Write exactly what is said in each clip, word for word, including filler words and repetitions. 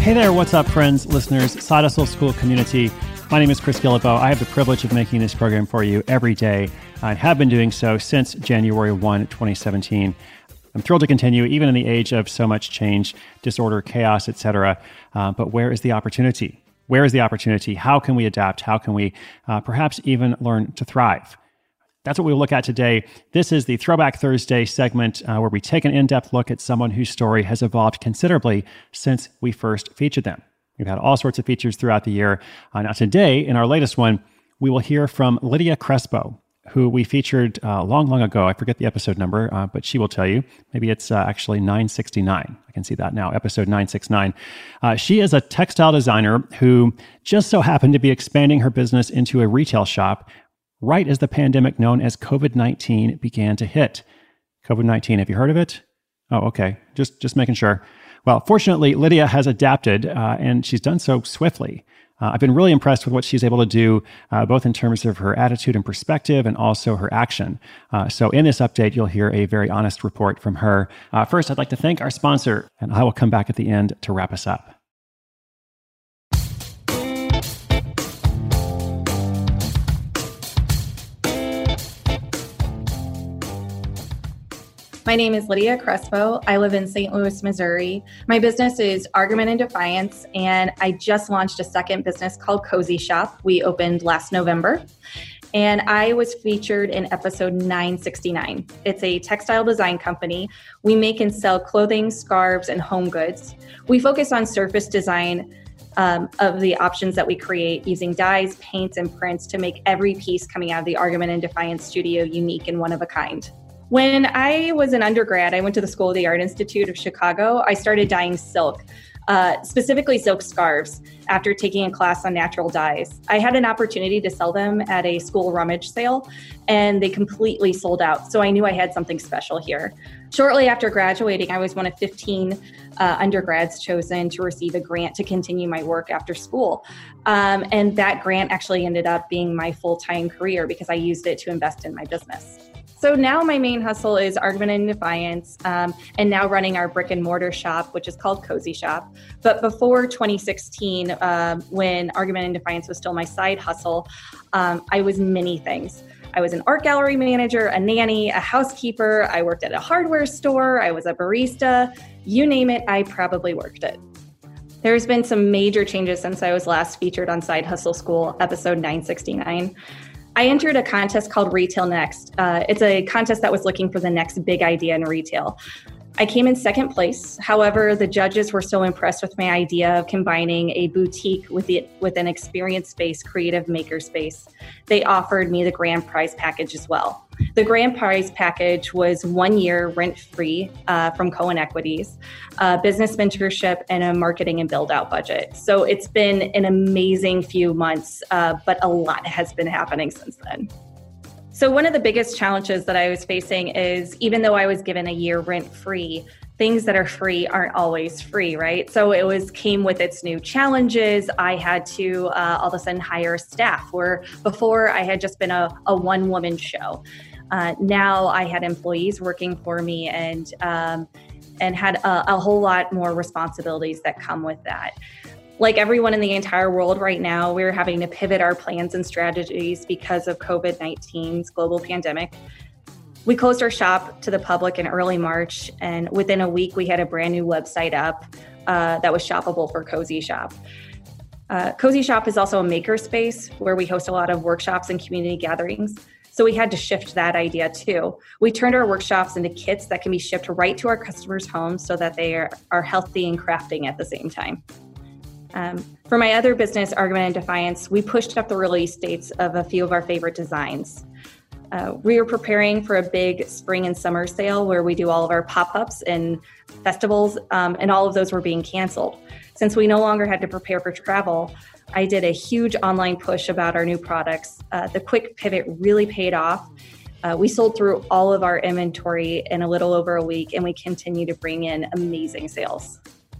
Hey there, what's up, friends, listeners, Side Hustle School community. My name is Chris Guillebeau. I have the privilege of making this program for you every day. I have been doing so since January first, twenty seventeen. I'm thrilled to continue, even in the age of so much change, disorder, chaos, et cetera. Uh, but where is the opportunity? Where is the opportunity? How can we adapt? How can we uh, perhaps even learn to thrive? That's what we'll look at today. This is the Throwback Thursday segment uh, where we take an in-depth look at someone whose story has evolved considerably since we first featured them. We've had all sorts of features throughout the year. Uh, now today, in our latest one, we will hear from Lydia Crespo, who we featured uh, long, long ago. I forget the episode number, uh, but she will tell you. Maybe it's uh, actually nine sixty-nine. I can see that now, episode nine sixty-nine. Uh, she is a textile designer who just so happened to be expanding her business into a retail shop right as the pandemic known as covid nineteen began to hit. covid nineteen, have you heard of it? Oh, okay. Just, just making sure. Well, fortunately, Lydia has adapted, uh, and she's done so swiftly. Uh, I've been really impressed with what she's able to do, uh, both in terms of her attitude and perspective and also her action. Uh, so in this update, you'll hear a very honest report from her. Uh, first, I'd like to thank our sponsor, and I will come back at the end to wrap us up. My name is Lydia Crespo. I live in Saint Louis, Missouri. My business is Argument and Defiance, and I just launched a second business called Cozy Shop. We opened last November, and I was featured in episode nine sixty-nine. It's a textile design company. We make and sell clothing, scarves, and home goods. We focus on surface design um, of the options that we create using dyes, paints, and prints to make every piece coming out of the Argument and Defiance studio unique and one of a kind. When I was an undergrad, I went to the School of the Art Institute of Chicago. I started dyeing silk, uh, specifically silk scarves, after taking a class on natural dyes. I had an opportunity to sell them at a school rummage sale, and they completely sold out. So I knew I had something special here. Shortly after graduating, I was one of fifteen uh, undergrads chosen to receive a grant to continue my work after school. Um, and that grant actually ended up being my full-time career because I used it to invest in my business. So now my main hustle is Argument and Defiance, um, and now running our brick and mortar shop, which is called Cozy Shop. But before twenty sixteen, uh, when Argument and Defiance was still my side hustle, um, I was many things. I was an art gallery manager, a nanny, a housekeeper. I worked at a hardware store. I was a barista. You name it, I probably worked it. There's been some major changes since I was last featured on Side Hustle School, episode nine sixty-nine. I entered a contest called Retail Next. Uh, it's a contest that was looking for the next big idea in retail. I came in second place. However, the judges were so impressed with my idea of combining a boutique with, the, with an experience-based creative makerspace. They offered me the grand prize package as well. The grand prize package was one year rent-free uh, from Cohen Equities, uh, business mentorship, and a marketing and build-out budget. So it's been an amazing few months, uh, but a lot has been happening since then. So one of the biggest challenges that I was facing is, even though I was given a year rent-free, things that are free aren't always free, right? So it was came with its new challenges. I had to uh, all of a sudden hire staff, where before I had just been a, a one-woman show. Uh, now I had employees working for me and um, and had a, a whole lot more responsibilities that come with that. Like everyone in the entire world right now, we're having to pivot our plans and strategies because of covid nineteen's global pandemic. We closed our shop to the public in early March, and within a week, we had a brand new website up uh, that was shoppable for Cozy Shop. Uh, Cozy Shop is also a makerspace where we host a lot of workshops and community gatherings. So we had to shift that idea too. We turned our workshops into kits that can be shipped right to our customers' homes so that they are, are healthy and crafting at the same time. Um, for my other business, Argument and Defiance, we pushed up the release dates of a few of our favorite designs. Uh, we were preparing for a big spring and summer sale where we do all of our pop-ups and festivals, um, and all of those were being canceled. Since we no longer had to prepare for travel, I did a huge online push about our new products. Uh, the quick pivot really paid off. Uh, we sold through all of our inventory in a little over a week, and we continue to bring in amazing sales.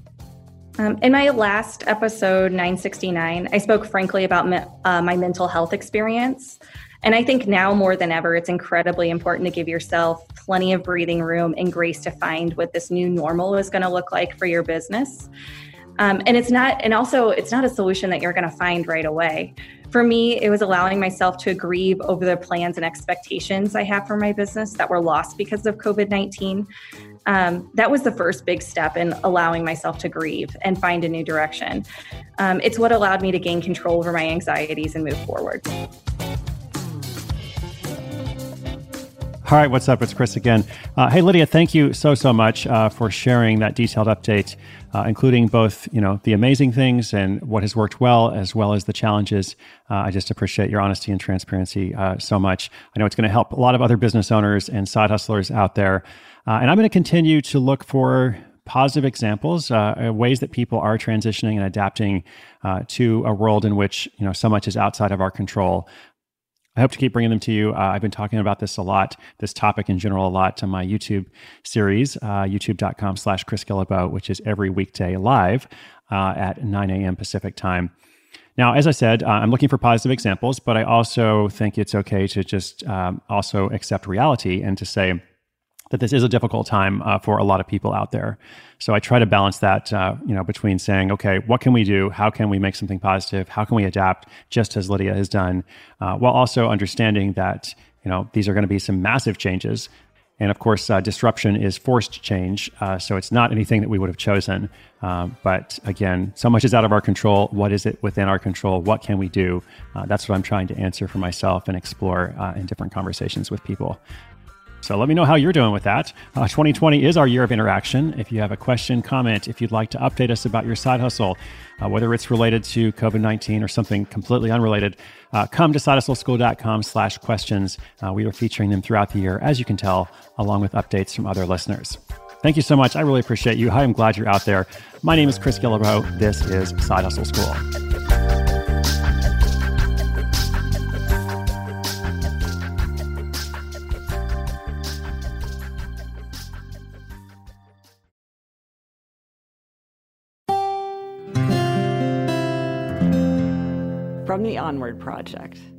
Um, in my last episode, nine sixty-nine, I spoke frankly about me, uh, my mental health experience. And I think now more than ever, it's incredibly important to give yourself plenty of breathing room and grace to find what this new normal is going to look like for your business. Um, and it's not, and also it's not a solution that you're going to find right away. For me, it was allowing myself to grieve over the plans and expectations I have for my business that were lost because of COVID nineteen. Um, that was the first big step in allowing myself to grieve and find a new direction. Um, it's what allowed me to gain control over my anxieties and move forward. All right, what's up? It's Chris again. Uh, hey, Lydia, thank you so, so much uh, for sharing that detailed update, uh, including both, you know, the amazing things and what has worked well, as well as the challenges. Uh, I just appreciate your honesty and transparency uh, so much. I know it's going to help a lot of other business owners and side hustlers out there. Uh, and I'm going to continue to look for positive examples, uh, ways that people are transitioning and adapting uh, to a world in which, you know, so much is outside of our control. I hope to keep bringing them to you. Uh, I've been talking about this a lot, this topic in general a lot on my YouTube series, uh, youtube.com slash Chris Guillebeau, which is every weekday live uh, at nine a.m. Pacific time. Now, as I said, uh, I'm looking for positive examples, but I also think it's okay to just um, also accept reality and to say that this is a difficult time uh, for a lot of people out there. So I try to balance that, uh, you know, between saying, okay, what can we do? How can we make something positive? How can we adapt, just as Lydia has done, uh, while also understanding that, you know, these are going to be some massive changes. And of course, uh, disruption is forced change. Uh, so it's not anything that we would have chosen. Um, but again, so much is out of our control. What is it within our control? What can we do? Uh, that's what I'm trying to answer for myself and explore uh, in different conversations with people. So let me know how you're doing with that. Uh, twenty twenty is our year of interaction. If you have a question, comment, if you'd like to update us about your side hustle, uh, whether it's related to COVID nineteen or something completely unrelated, uh, come to sidehustleschool.com slash questions. Uh, we are featuring them throughout the year, as you can tell, along with updates from other listeners. Thank you so much. I really appreciate you. I am glad you're out there. My name is Chris Guillebeau. This is Side Hustle School. From the Onward Project.